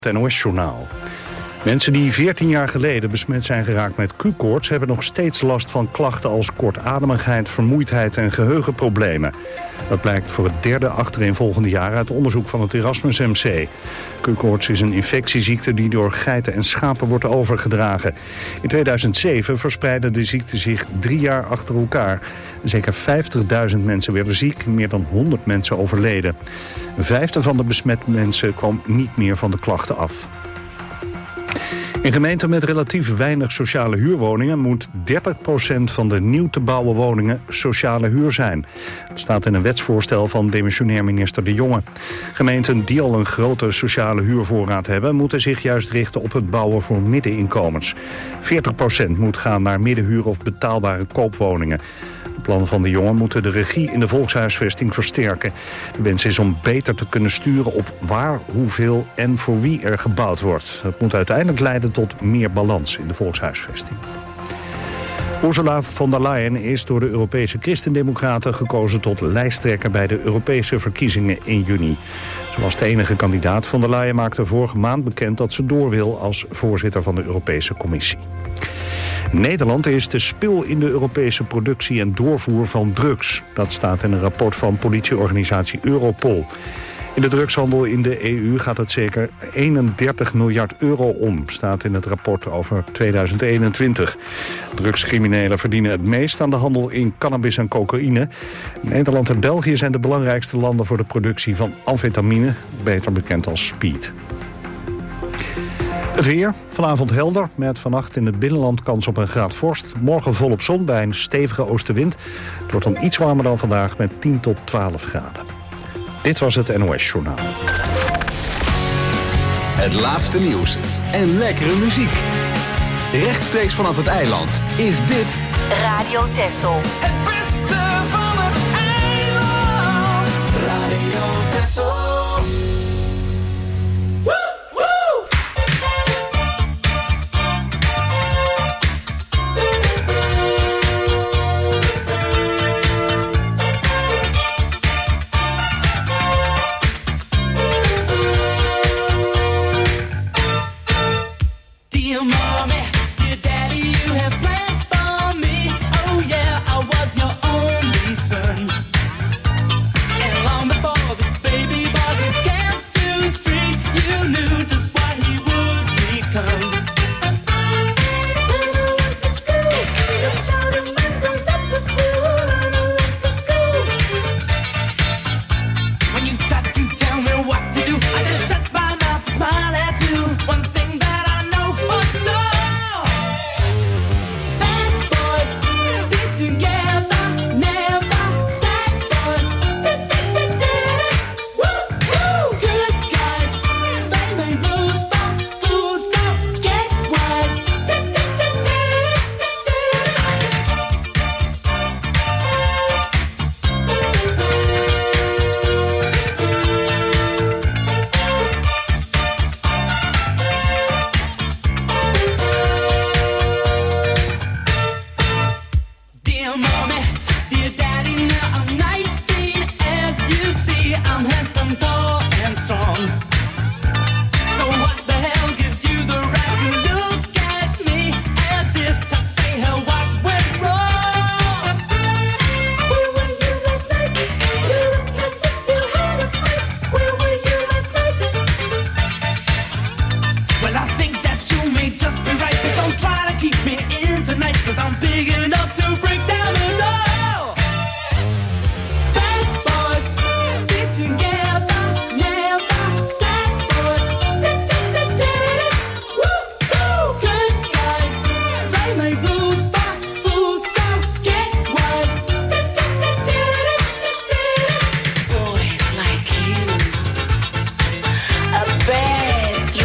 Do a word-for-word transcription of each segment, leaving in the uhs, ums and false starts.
Het N O S-journaal. Mensen die veertien jaar geleden besmet zijn geraakt met Q-koorts hebben nog steeds last van klachten als kortademigheid, vermoeidheid en geheugenproblemen. Dat blijkt voor het derde achtereenvolgende jaar uit onderzoek van het Erasmus M C. Q-koorts is een infectieziekte die door geiten en schapen wordt overgedragen. In tweeduizend zeven verspreidde de ziekte zich drie jaar achter elkaar. Zeker vijftigduizend mensen werden ziek, meer dan honderd mensen overleden. Een vijfde van de besmette mensen kwam niet meer van de klachten af. In gemeenten met relatief weinig sociale huurwoningen moet dertig procent van de nieuw te bouwen woningen sociale huur zijn. Dat staat in een wetsvoorstel van demissionair minister De Jonge. Gemeenten die al een grote sociale huurvoorraad hebben, moeten zich juist richten op het bouwen voor middeninkomens. veertig procent moet gaan naar middenhuur of betaalbare koopwoningen. De plannen van De Jonge moeten de regie in de volkshuisvesting versterken. De wens is om beter te kunnen sturen op waar, hoeveel en voor wie er gebouwd wordt. Dat moet uiteindelijk leiden tot meer balans in de volkshuisvesting. Ursula von der Leyen is door de Europese Christendemocraten gekozen tot lijsttrekker bij de Europese verkiezingen in juni. Ze was de enige kandidaat. Von der Leyen maakte vorige maand bekend dat ze door wil als voorzitter van de Europese Commissie. Nederland is de spil in de Europese productie en doorvoer van drugs. Dat staat in een rapport van politieorganisatie Europol. In de drugshandel in de E U gaat het zeker eenendertig miljard euro om, staat in het rapport over tweeduizend eenentwintig. Drugscriminelen verdienen het meest aan de handel in cannabis en cocaïne. Nederland en België zijn de belangrijkste landen voor de productie van amfetamine, beter bekend als speed. Het weer, vanavond helder, met vannacht in het binnenland kans op een graad vorst. Morgen volop zon bij een stevige oostenwind. Het wordt dan iets warmer dan vandaag met tien tot twaalf graden. Dit was het N O S-journaal. Het laatste nieuws en lekkere muziek. Rechtstreeks vanaf het eiland is dit Radio Texel. Het beste van het eiland. Radio Texel.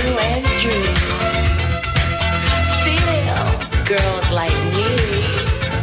Girls like me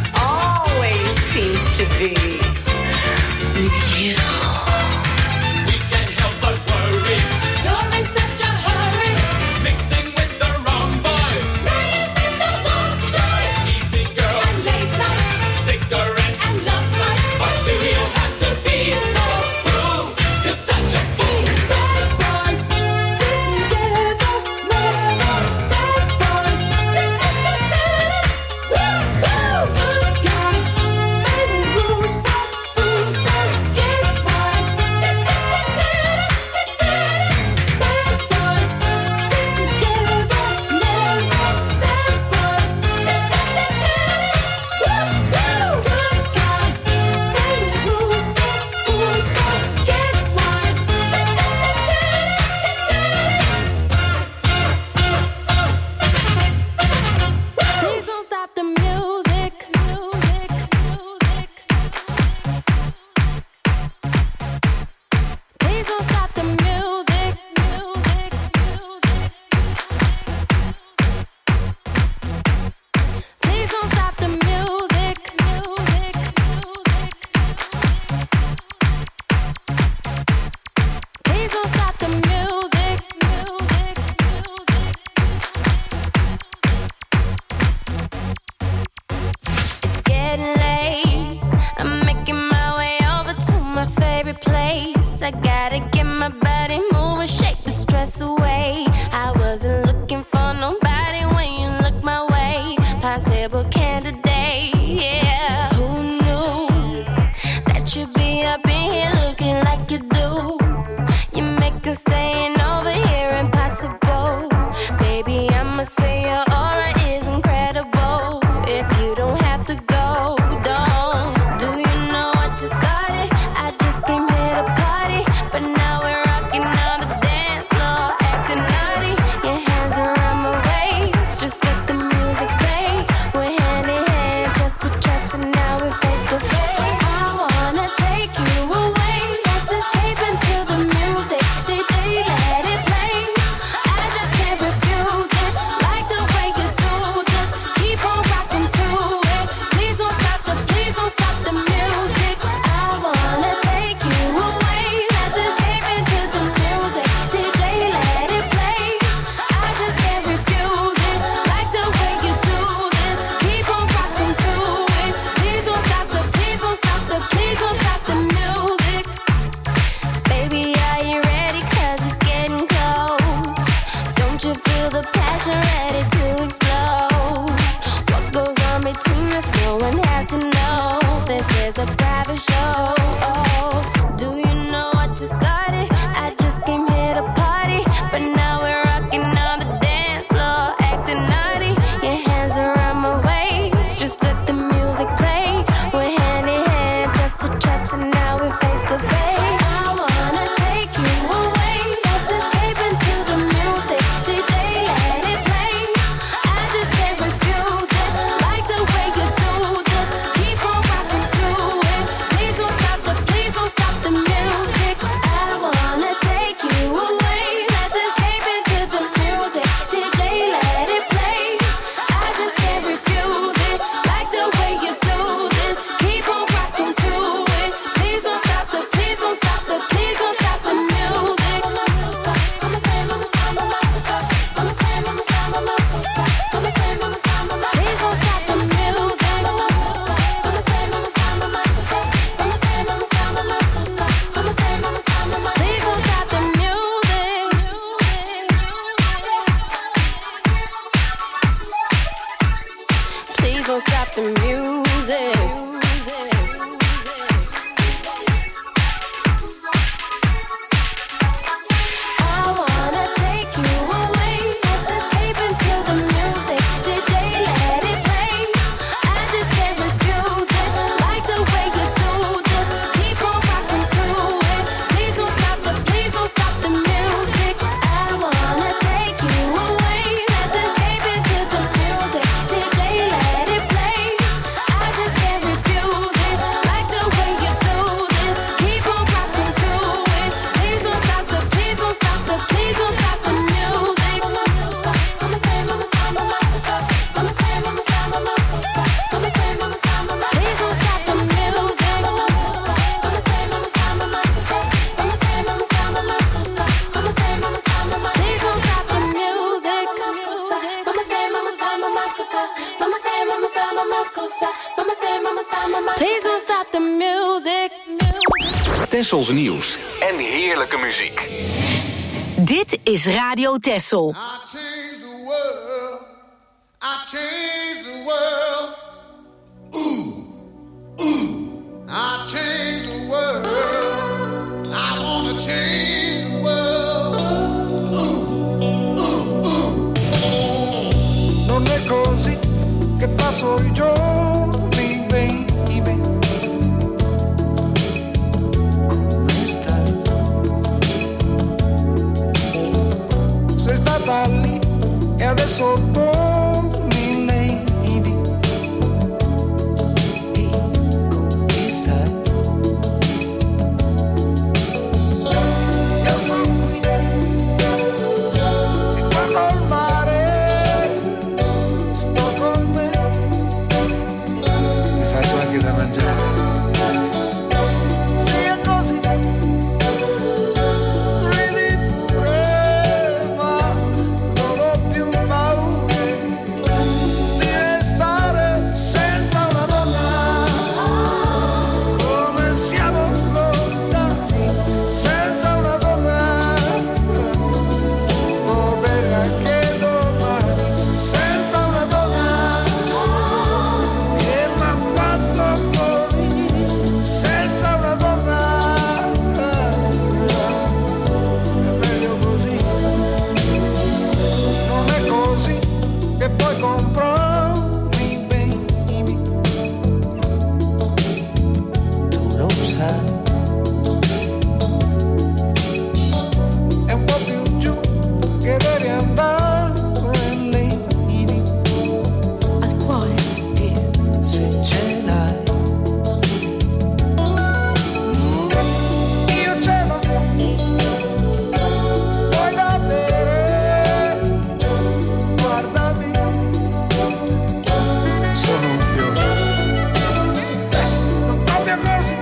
Please don't stop the music. Tessels nieuws en heerlijke muziek. Dit is Radio Tessel. I changed the world. I changed the world. Ooh, ooh. I changed the world. I wanna change the world. Ooh, ooh, ooh. Non è così che passo i giorni, baby. Come stai? Sei stata lì e adesso torni, lady. Ehi, come stai? Io sto qui e guardo il mare. Sto con me. Mi faccio anche da mangiare. Sì, è così. Ridi pure, ma non ho più paura di restare senza una donna. Come siamo lontani senza una donna. Sto bene anche domani senza una donna che m'ha fatto morire senza una donna. È meglio così. Non è così che poi comprami, baby. Tu lo sai. È un po' più giù che devi andare, lady. Al cuore. E se ce l'hai. Io ce l'ho. Vuoi da bere? Guardami. Sono un fiore. Eh, non proprio così.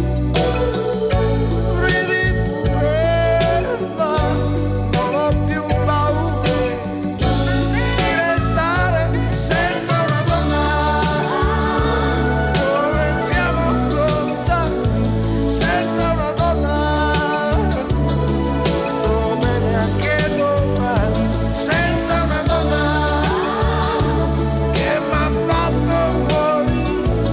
Ridi pure, ma non ho più paura di restare senza una donna. Come siamo lontani senza una donna. Sto bene anche domani senza una donna che m'ha fatto morire.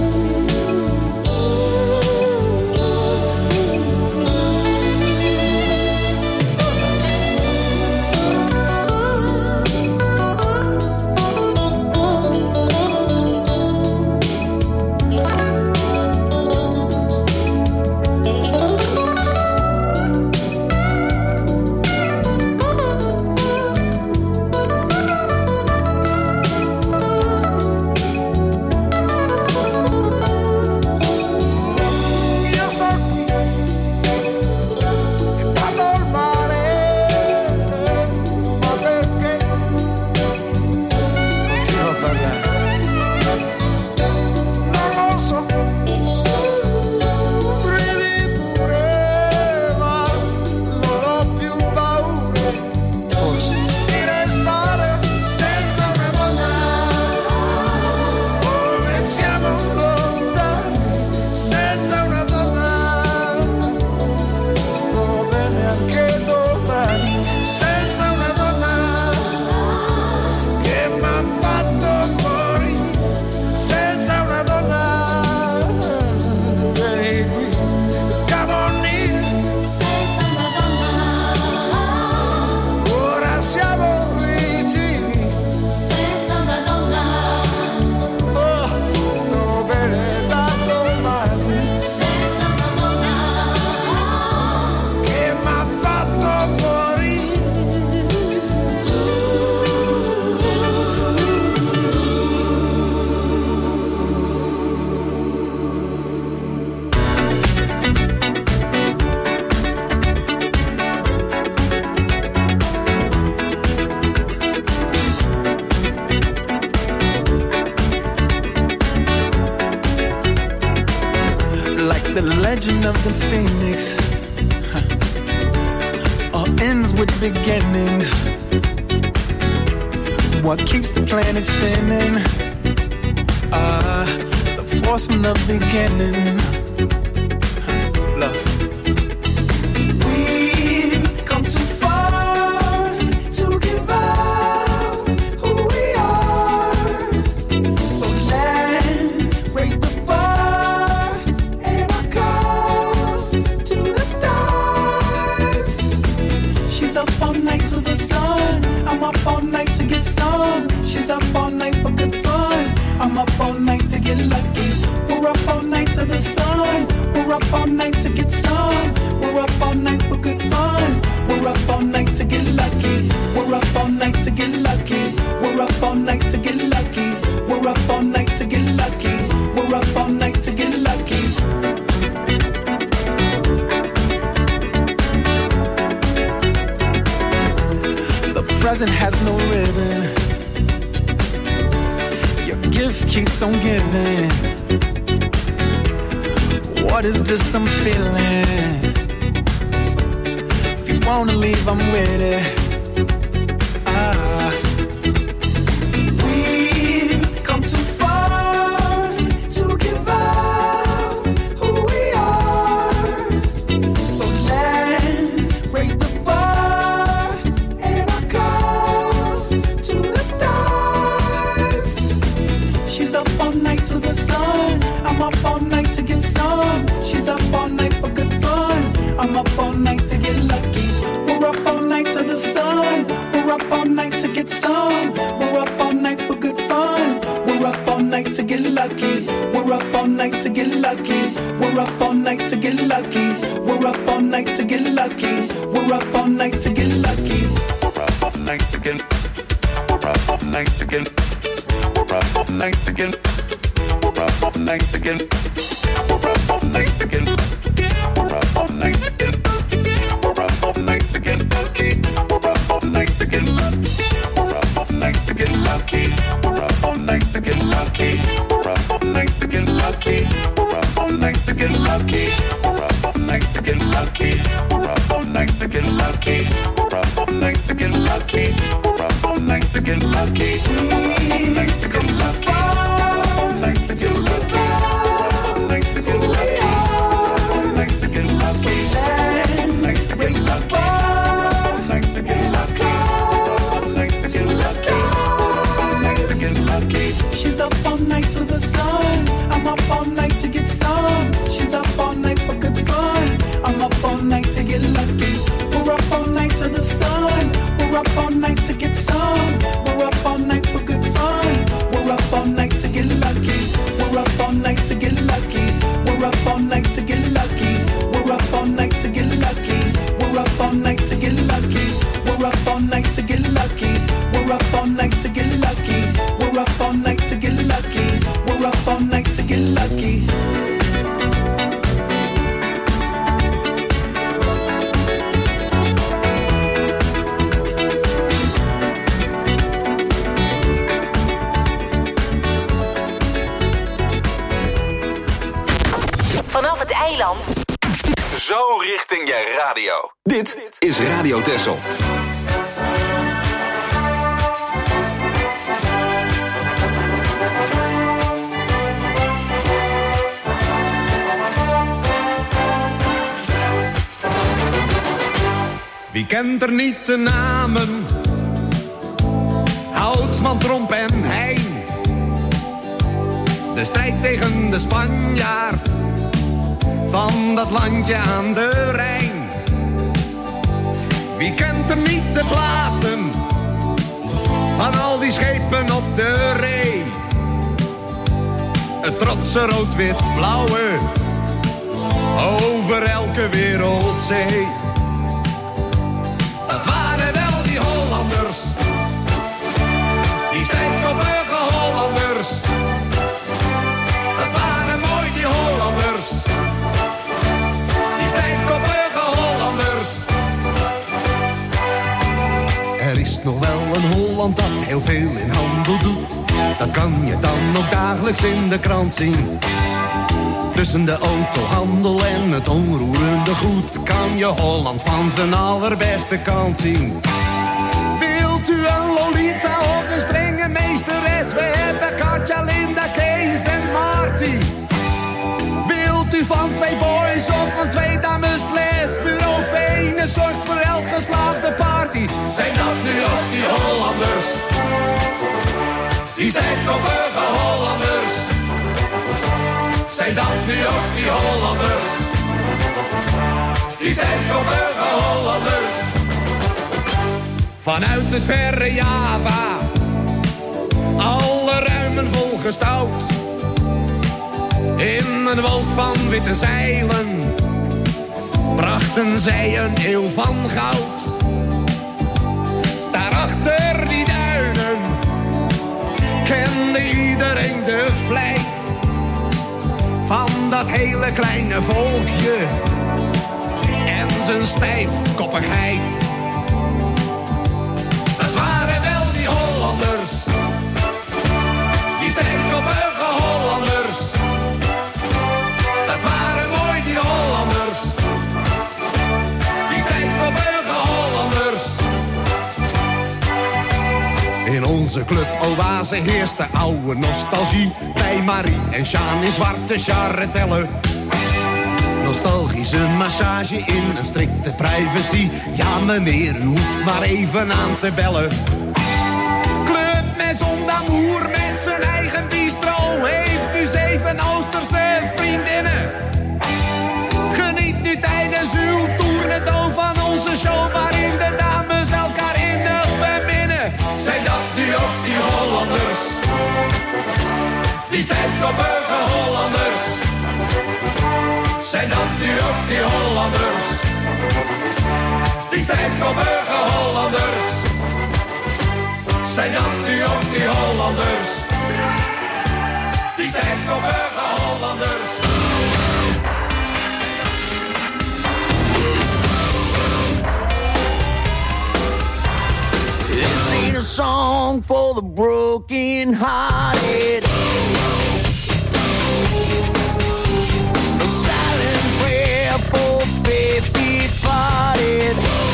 Io sto qui e guardo il mare. Ma perché continuo a parlare? Non lo so. Ridi pure, ma non ho più paura, forse, di restare senza una donna. Come siamo lontani senza una donna. Sto bene anche domani senza una donna che m'ha fatto morire senza una donna. Vieni qui, come on in. Senza una donna. Ora siamo vicini. Senza una donna. Oh, sto bene da domani Senza una donna. che m'ha fatto morire. Like the legend of the phoenix, huh. All ends with beginnings. What keeps the planet spinning? Ah, the force yours from the beginning. Love. We've come too far to give up who we are. So let's raise the bar and our cups to the stars. She's up all night to the sun. I'm up all night to get some. She's up all night for good fun. I'm up all night to get lucky. We're up all night to the sun. We're up all night to get some. We're up all night for good fun. We're up all night to get lucky. We're up all night to get lucky. We're up all night to get lucky. We're up all night to get lucky. We're up all night to get lucky. The present has no ribbon. Your gift keeps on giving. What is this I'm feeling? If you wanna leave, I'm with it. Ah. We've come too far to give up who we are. So let's raise the bar and our cups to the stars. She's up all night to the sun. I'm up all night to get some. She's up all night for good fun. I'm up all night to get lucky. We're up all night to the sun. We're up all night to get some. We're up all night for good fun. We're up all night to get lucky. We're up all night to get lucky. We're up all night to get lucky. We're up all night to get lucky. We're up all night to get lucky. We're up all night to get. We're up all night to get. We're up all night to get. We're up all night to get. We're up all night to get. We're up all night to get. We're up all night to get lucky. We're up all night to get lucky. We're up all night to get lucky. We're up all night to get lucky. We're up all night to get lucky. We're up all night to get lucky. We're up all night to get lucky. We're up all night to get lucky. We're up all night to get lucky. We're up all night to get lucky. We're up all night to get lucky. To give up who we are. So let's raise the bar and our cups to the stars. She's up all night to the sun. I'm up all night to get some. She's up all night for good fun. I'm up all night to get lucky. We're up all night to the sun. We're up all night to get some. We're up all night for good fun. We're up all night to get lucky. We're up all night to get lucky. We're up all night to get lucky. We're up all night to get lucky. We're up all night to get lucky. We're up all night to get lucky. We're up all night to get lucky. We're up all night to get lucky. We're up all night to get lucky. Vanaf het eiland. Zo richting je radio. Dit is Radio Texel. Wie kent er niet de namen? Houtsman, Tromp en Heijn. De strijd tegen de Spanjaard van dat landje aan de Rijn. Wie kent er niet de platen van al die schepen op de Ree? Het trotse rood-wit-blauwe over elke wereldzee. Dat waren wel die Hollanders, die stijfkoppige Hollanders. Dat waren mooi die Hollanders, die stijfkoppige Hollanders. Er is nog wel een Holland dat heel veel in handel doet. Dat kan je dan ook dagelijks in de krant zien. Tussen de autohandel en het onroerende goed kan je Holland van zijn allerbeste kant zien. Wilt u een Lolita of een strenge meesteres? We hebben Katja, Linda, Kees en Marty. van twee boys of van twee dames les. Bureau Venus zorgt voor elk geslaagde party. Zijn dat nu ook die Hollanders? Die stijfkoppige Hollanders. Zijn dat nu ook die Hollanders? Die stijfkoppige Hollanders. Vanuit het verre Java, alle ruimen volgestouwd. In een wolk van witte zeilen brachten zij een eeuw van goud. Daarachter die duinen kende iedereen de vlijt van dat hele kleine volkje en zijn stijfkoppigheid. Dat waren wel die Hollanders, die stijfkoppige Hollanders. Dat waren mooi die Hollanders, die stijfkoppige Hollanders. In onze club Oase heerst de oude nostalgie. Bij Marie en Sjaan in zwarte charretellen. Nostalgische massage in een strikte privacy. Ja meneer, u hoeft maar even aan te bellen. Club Maison d'Amour met zijn eigen bistro heeft nu zeven Oosterse vriendinnen. Geniet nu tijdens uw tournedo van onze show waarin de dames elkaar innig beminnen. Zijn dat nu ook die Hollanders? Die stijfkoppige Hollanders. Zijn dat nu ook die Hollanders? Die stijfkoppige Hollanders. Zijn dat nu ook die Hollanders? Die stijfkoppige Hollanders. This ain't a song for the broken hearted. A silent prayer for faith departed.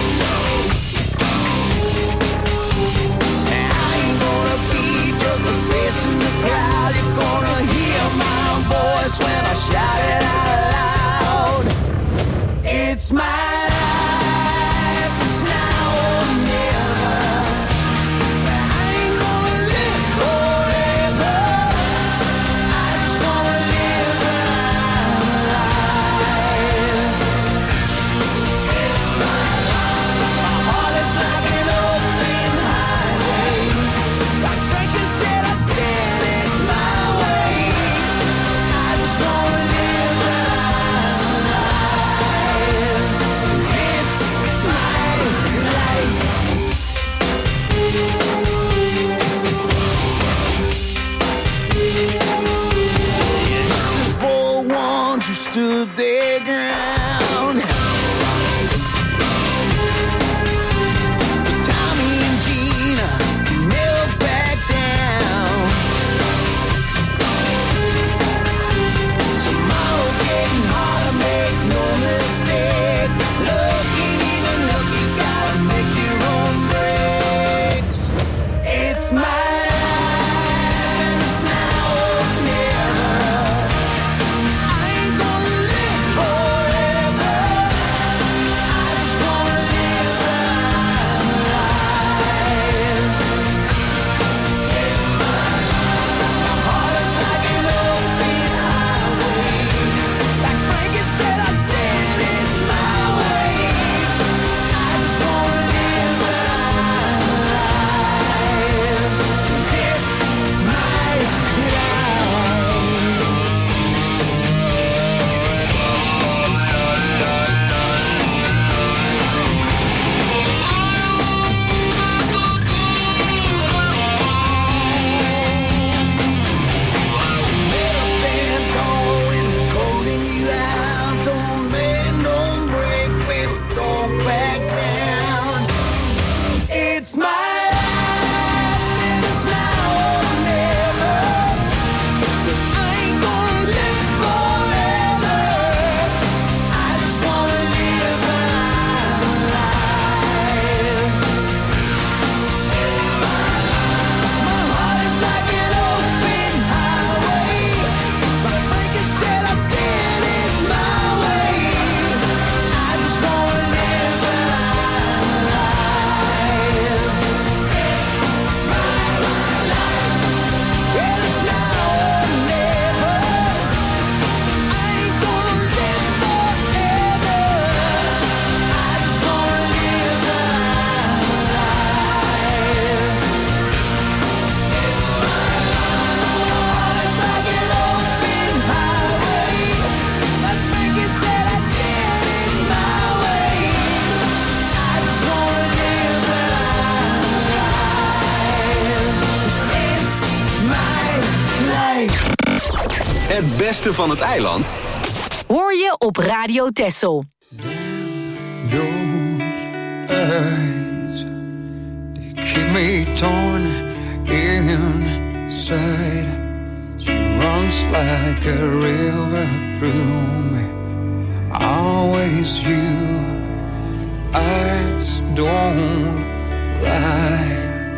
I ain't gonna be just a face in the crowd. You're gonna hear my voice when I shout it out loud. It's my life, it's now or never. I ain't gonna live forever. I just wanna live when I'm alive. It's my life. My heart is like an open highway. Like Franklin said, I did it my way. I just wanna live when I'm alive. It's my life. This is for ones who stood their ground. For Tommy and Gina, who never backed down. Tomorrow's getting harder, make no mistake. Looking even look, you gotta make your own breaks. It's my life, and it's now or never. I ain't gonna live forever. Het beste van het eiland hoor je op Radio Texel. Those eyes, they keep me torn inside. She runs like a river through me. Always you, eyes don't lie.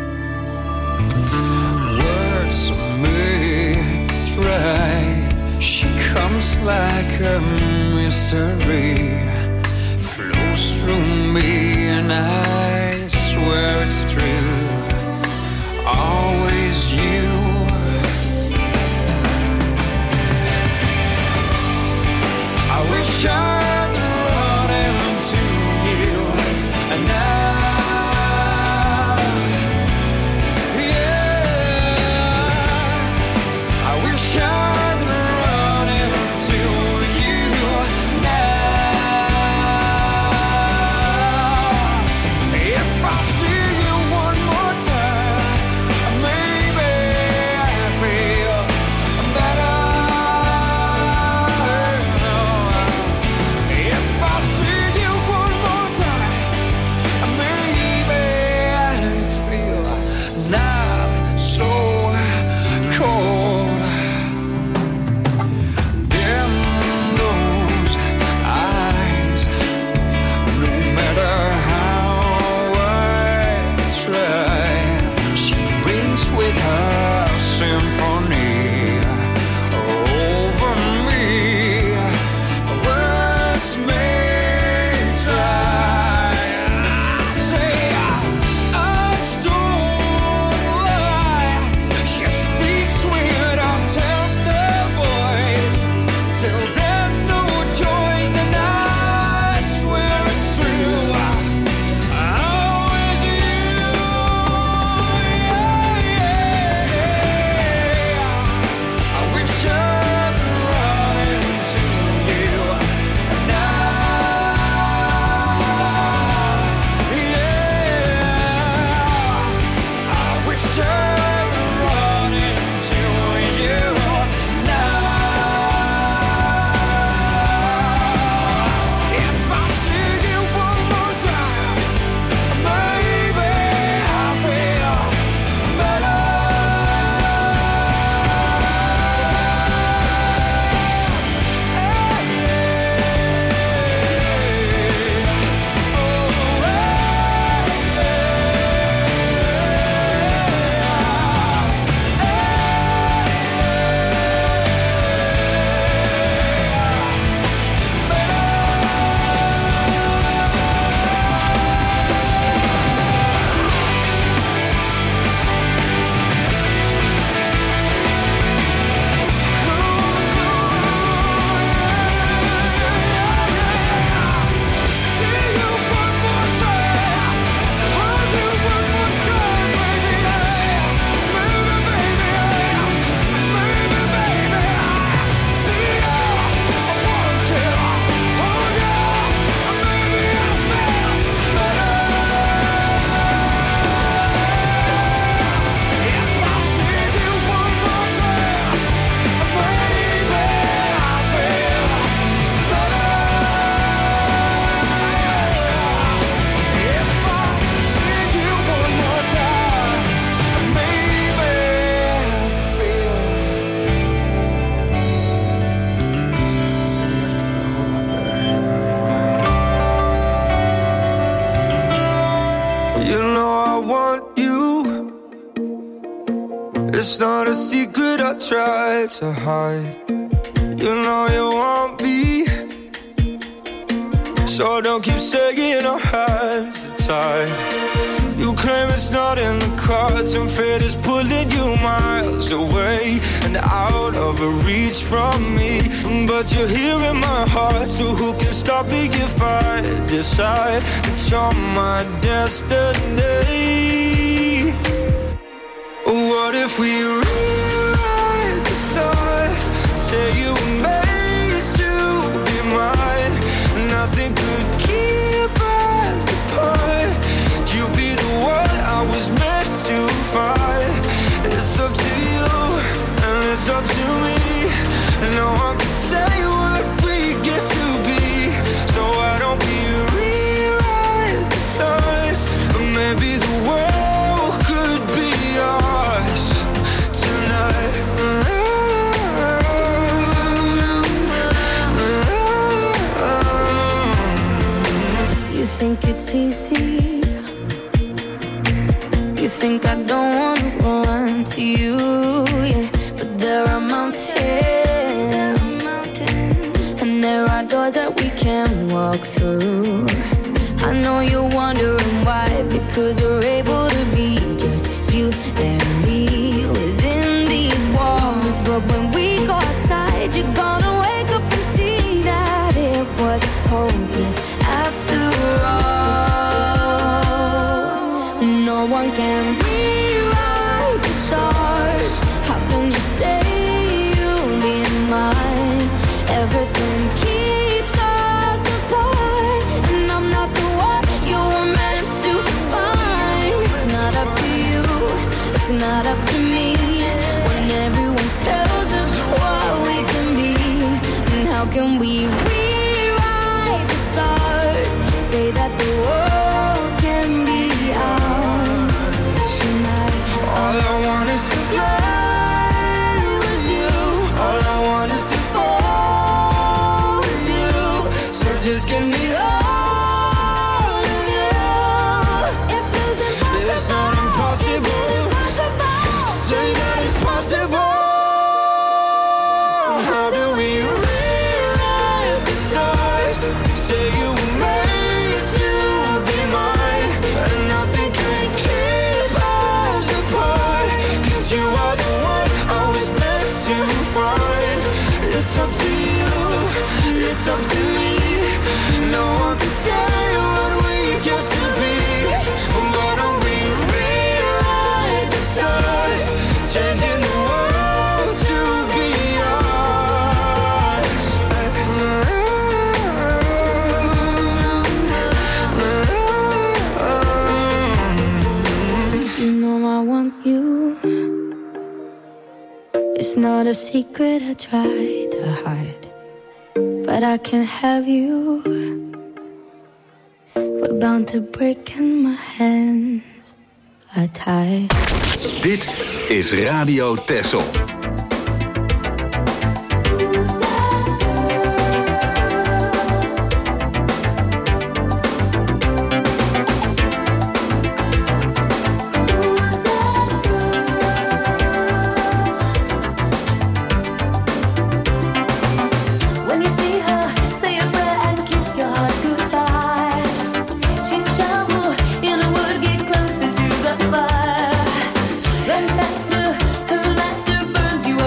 Words may try. She comes like a mystery, flows through me, and I swear it's true. Always you. I wish I'd run into you, and I, yeah, I wish I'd run into you now. If I see you one more time, maybe I feel better. If I see you one more time, maybe I feel not so cold. Dim those eyes, no matter how I try, she rings with her symphony over me. Words may try. Say eyes don't lie. She speaks with a tender voice till there's no choice, and I swear it's true. Always you, yeah, yeah. I wish I'd run into you now, yeah. I wish I'd run into you now. If I see you one more time, maybe I feel better. You know I want you. It's not a secret I try to hide. You know you want me, so don't keep saying our hands are tied. You claim it's not in the cards, and fate is pulling you miles away and out of reach from me. But you're here in my heart, so who can stop me if I decide that you're my destiny? What if we rewrite the stars? Say you were made to be mine. Nothing could keep us apart. You'd be the one I was meant to find. It's up to you, and it's up to me. No one can say what we get to be. So why don't we rewrite the stars? Or maybe the world could be ours tonight. You think it's easy? You think I don't wanna run to you, yeah. But there are mountains, and there are doors that we can walk through. I know you're wondering why, because we're able to be just you and me within these walls. But when we go outside, you're gonna wake up and see that it was hopeless after all. No one can rewrite the stars. How can you say you'll be mine? Everything keeps us apart, and I'm not the one you were meant to find. It's not up to you, it's not up to me. When everyone tells us what we can be, and how can we rewrite the stars? Say that the world can be ours tonight. All I want is to fly with you. All I want is to fall with you. So just give me all of you. If it's impossible, it's not impossible. Say that it's possible. How do we rewrite the stars? Say you were made to be mine, and nothing can keep us apart. 'Cause you are the one I was meant to find. It's up to you, it's up to me. No one can say what we get to be. Why don't we rewrite the stars? Changing the world to be ours. you know I want you. It's not a secret I try to hide, but I can't have you. We're bound to break and my hands are tied. Dit is Radio Texel. When you see her, say a prayer and kiss your heart goodbye. She's trouble in a wood, get closer to the fire. Run faster, her laughter burns you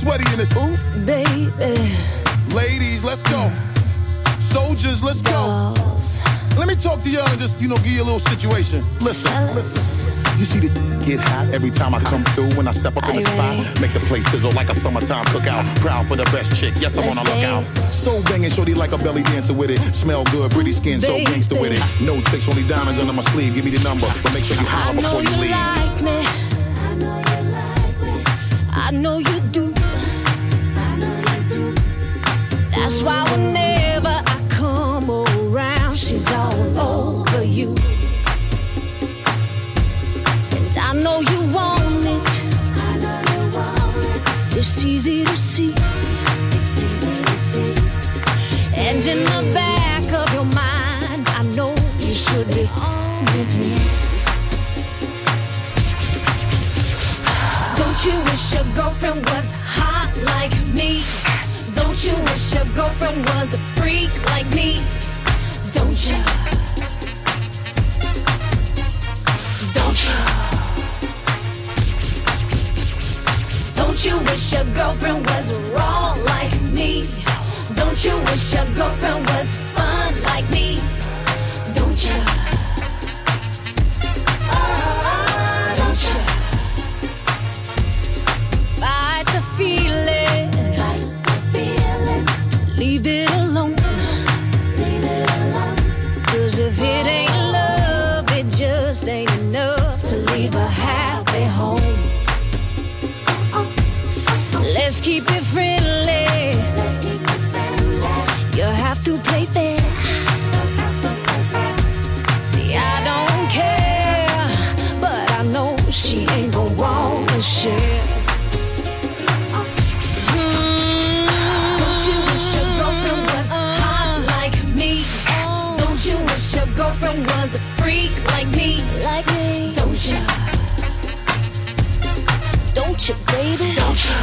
sweaty in this. Ooh, baby. Ladies, let's go. Soldiers, let's go. Let me talk to y'all and just, you know, give you a little situation. Listen, listen. You see the get hot every time I come through when I step up in the spot. Make the place sizzle like a summertime cookout. Proud for the best chick, yes, I'm on a lookout. So banging, shorty like a belly dancer with it. Smell good, pretty skin, so gangster with it. No tricks, only diamonds under my sleeve. Give me the number, but make sure you holler before you leave. Like me. I know you like me. I know you do. I know you do. That's why whenever I come around, she's all over you. And I know you want it. I know you want it. It's easy to see. It's easy to see. And in the back of your mind, I know you should be on with me. Don't you wish your girlfriend was hot like me? Don't you wish your girlfriend was a freak like me? Don't you? Don't you? Don't you wish your girlfriend was raw like me? Don't you wish your girlfriend was fun like me? Don't you? Don't you? Fight the feeling. Fight the feeling. Leave it alone. Leave it alone. 'Cause if it ain't love, it just ain't enough to leave a happy home. Let's keep it friendly. Let's keep it friendly. You have to play fair. See, I don't care, but I know she ain't gon' wanna share. Your girlfriend was a freak like me, like me. Don't you? Don't you, baby? Don't you?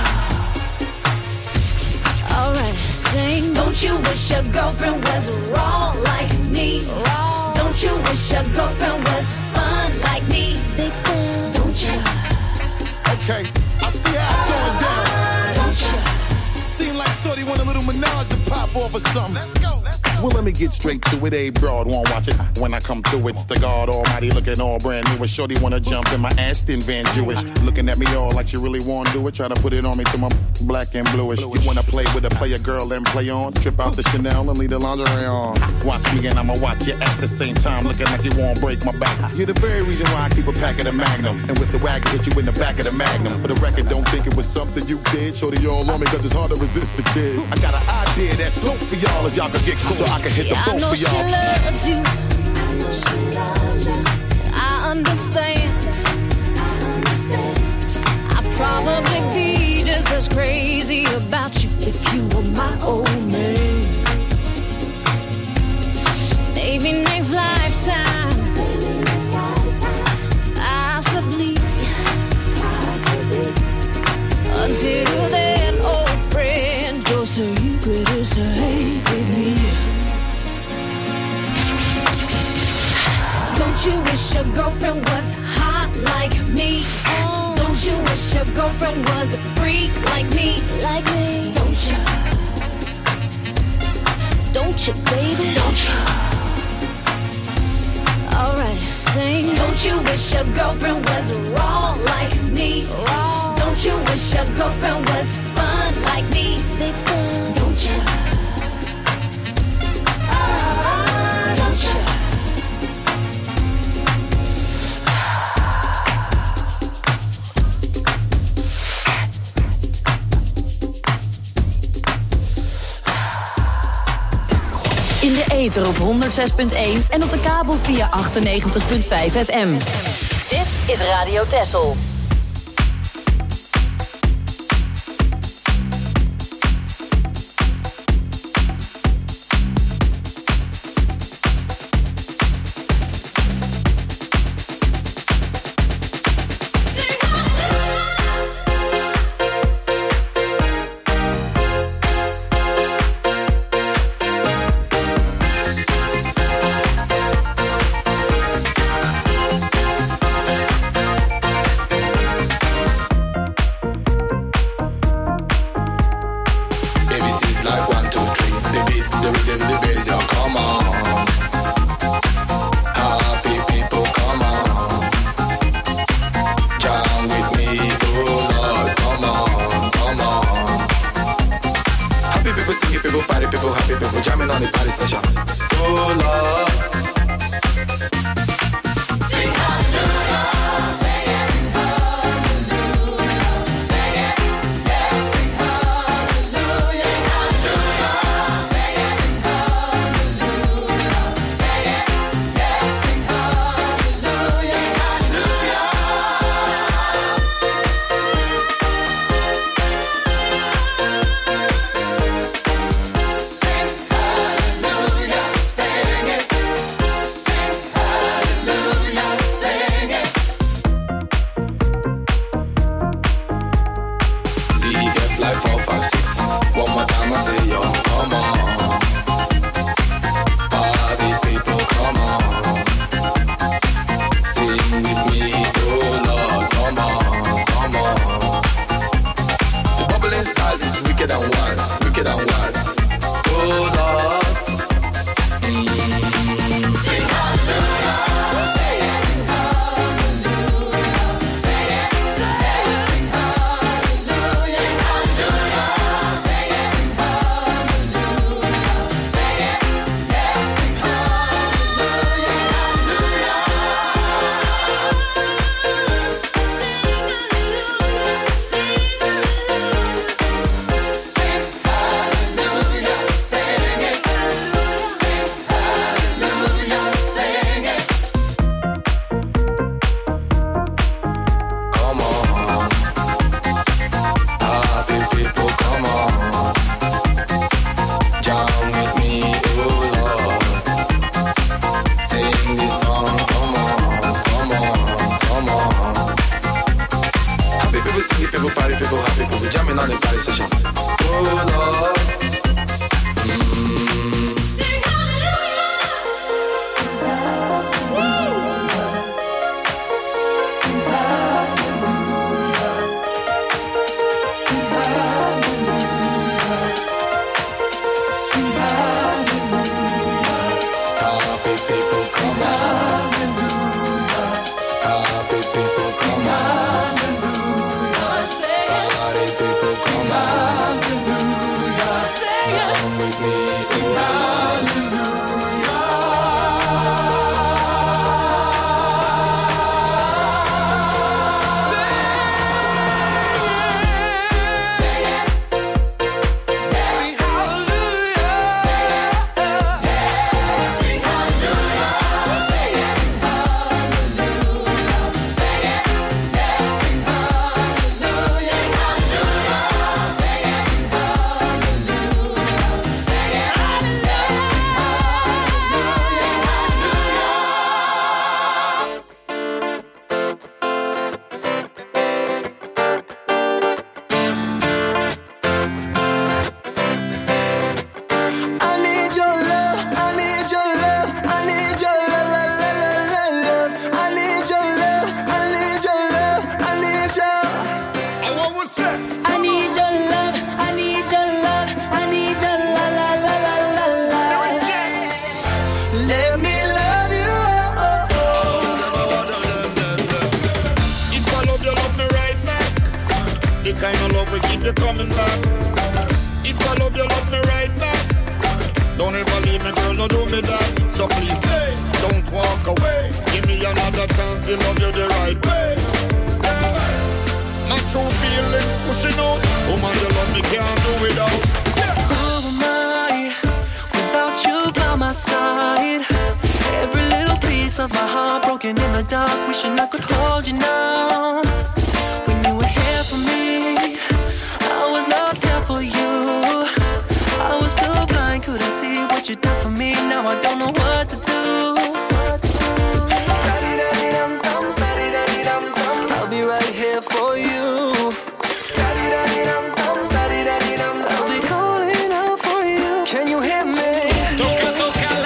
All right, sing. Don't you wish your girlfriend was raw like me? Raw. Don't you wish your girlfriend was fun like me? Big fun. Don't you? Okay, I see how it's going down. Don't you? Seem like shorty want a little menage to pop off or something. Let's go. Let's go. Well, let me get straight to it. A broad won't watch it. When I come through, it's the God Almighty looking all brand new. A shorty wanna jump in my Aston Van Jewish. Looking at me all like you really wanna do it. Try to put it on me till my black and bluish. You wanna play with a player girl and play on. Trip out the Chanel and leave the lingerie on. Watch me and I'ma watch you at the same time. Looking like you won't break my back. You're the very reason why I keep a pack of the Magnum. And with the wagon, hit you in the back of the Magnum. For the record, don't think it was something you did. Shorty all on me cause it's hard to resist the kid. I got an idea that's dope for y'all as y'all can get cool. So I can hit the boat. I know she loves you. I know she loves you. I understand. I understand. I'd probably be just as crazy about you if you were my old man. Maybe next lifetime. Maybe next lifetime. Possibly. Possibly. Until then, old friend, your secret is safe with me. Don't you wish your girlfriend was hot like me? Oh. Don't you wish your girlfriend was a freak like me? Like me. Don't you? Don't you, baby? Don't you? Alright, sing. Don't you wish your girlfriend was raw like me? Raw. Don't you wish your girlfriend was fun like me? Big fun. Don't you? Don't you? In de ether op honderd zes punt één en op de kabel via achtennegentig komma vijf F M. Dit is Radio Texel. Don't session. Oh Lord. Sing hallelujah, sing it, sing hallelujah, sing it, yeah, sing hallelujah, sing hallelujah, sing it, sing hallelujah, sing it, yeah, sing hallelujah, sing hallelujah.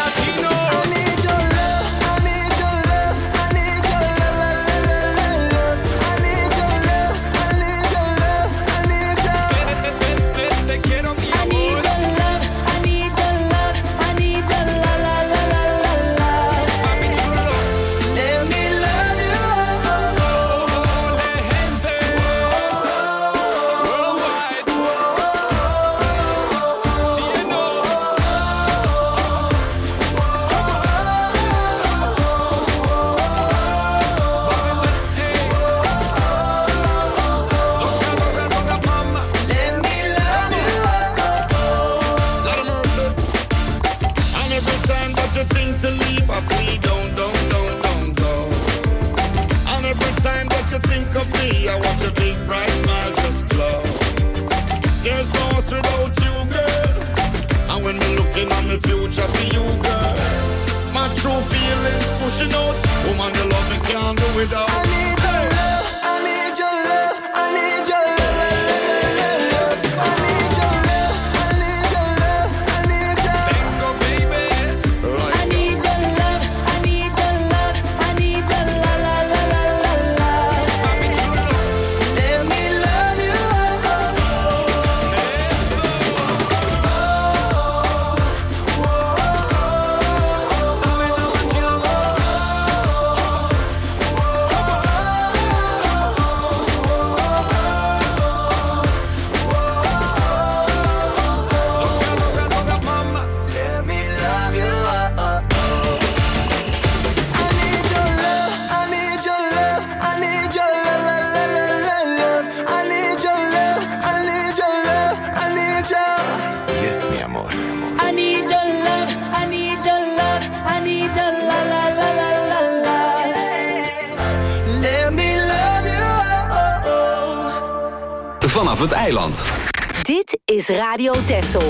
I need your love, I need your love, I need your love, love, love, love, love. looking on the future for you, girl. My true feelings pushing out. Woman, you love me, can't do without. I need your love, I need your love, I need your love. Vanaf het eiland. Dit is Radio Texel.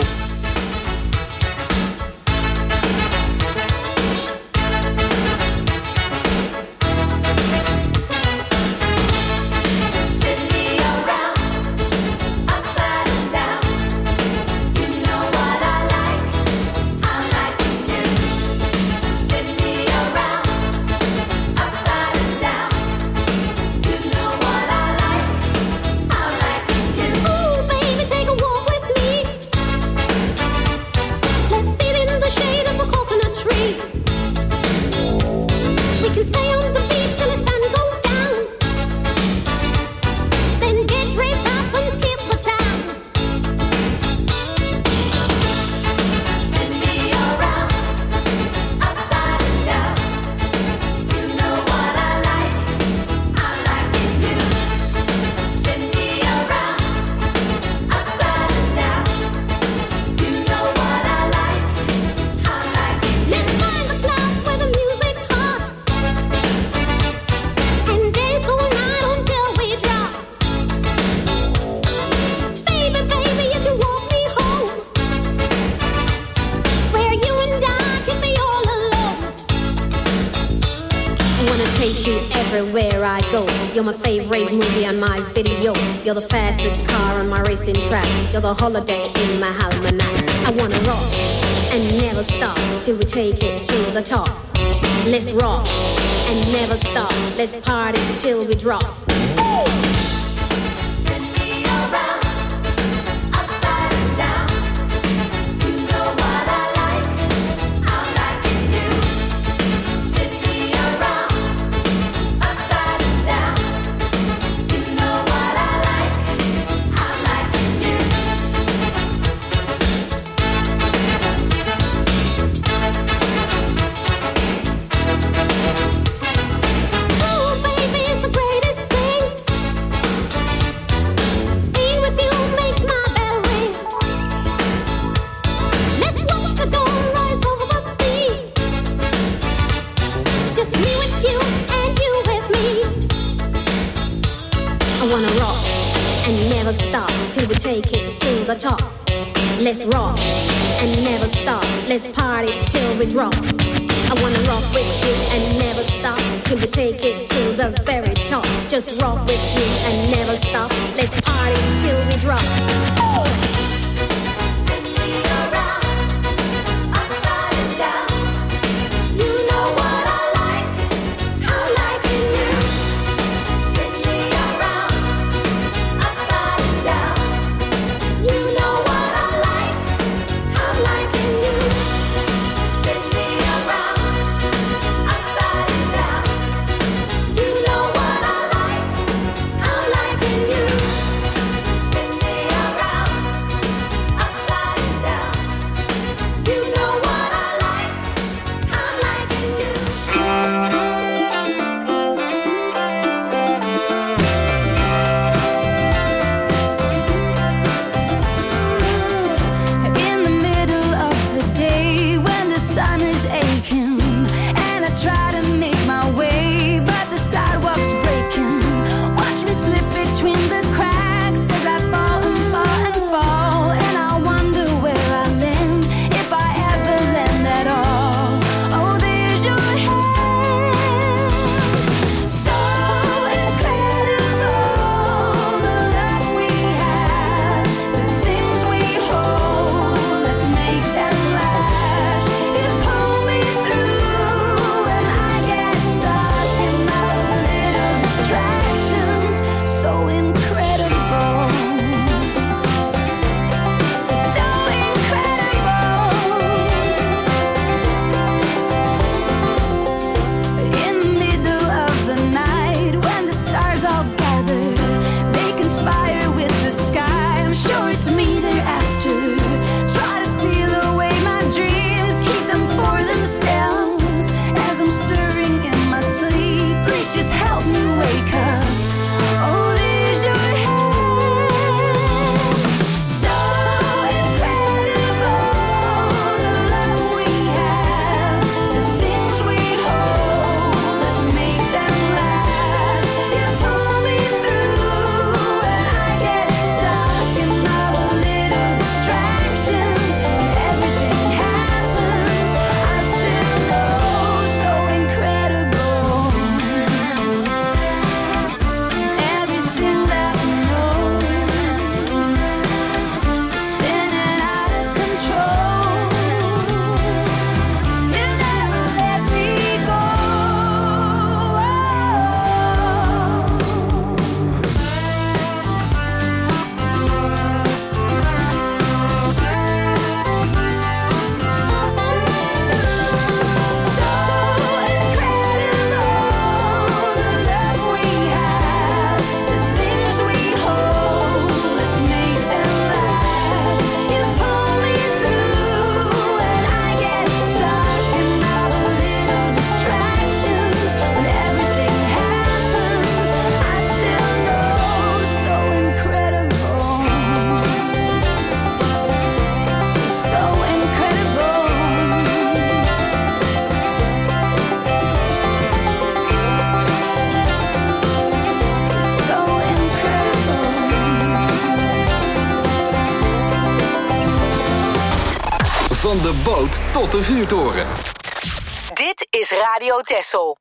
Everywhere I go, you're my favorite movie on my video. You're the fastest car on my racing track. You're the holiday in my almanac. I wanna rock and never stop till we take it to the top. Let's rock and never stop. Let's party till we drop. Let's rock and never stop. Let's party till we drop. I wanna rock with you and never stop till we take it to the very top. Just rock with you and never stop. Let's party till we drop. Oh! boot tot de vuurtoren. Dit is Radio Texel.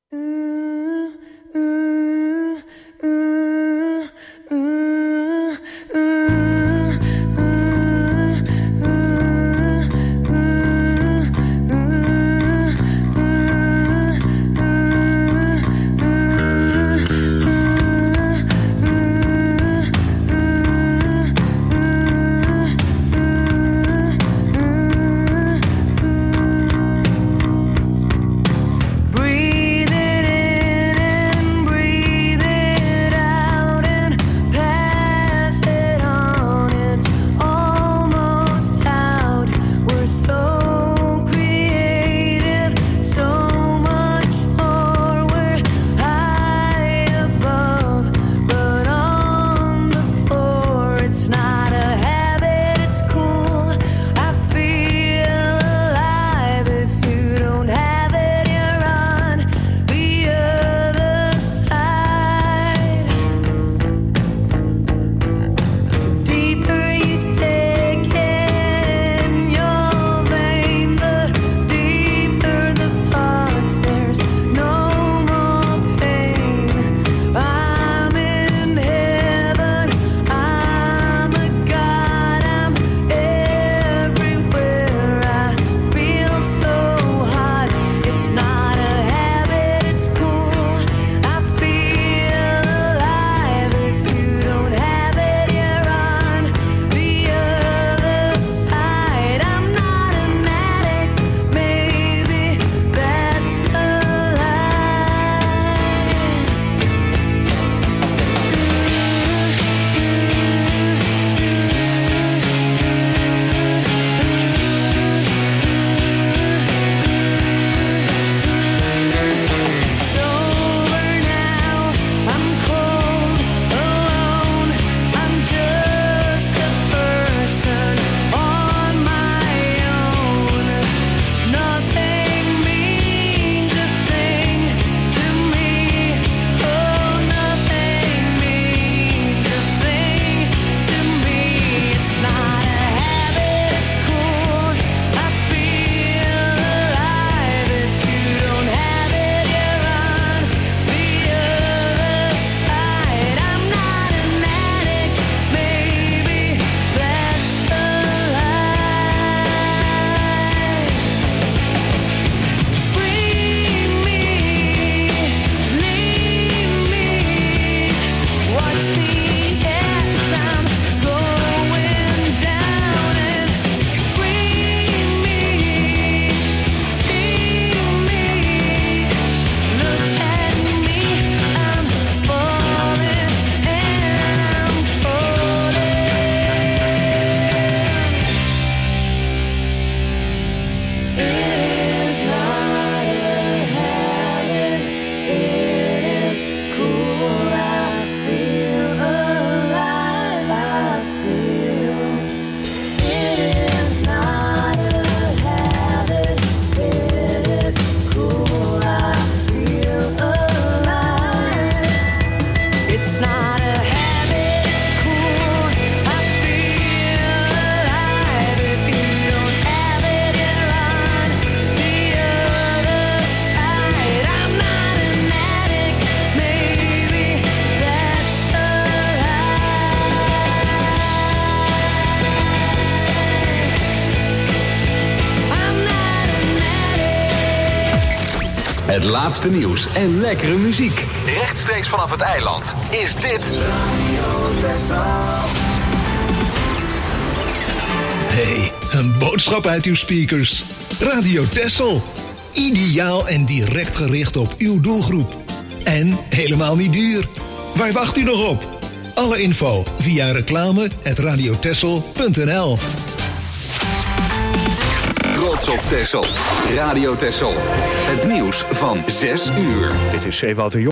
Het laatste nieuws en lekkere muziek. Rechtstreeks vanaf het eiland is dit... Hey, een boodschap uit uw speakers. Radio Texel. Ideaal en direct gericht op uw doelgroep. En helemaal niet duur. Waar wacht u nog op? Alle info via reclame at radiotexel punt n l. Trots op Texel. Radio Texel. Het nieuws van zes uur. Dit is Ewout de Jong.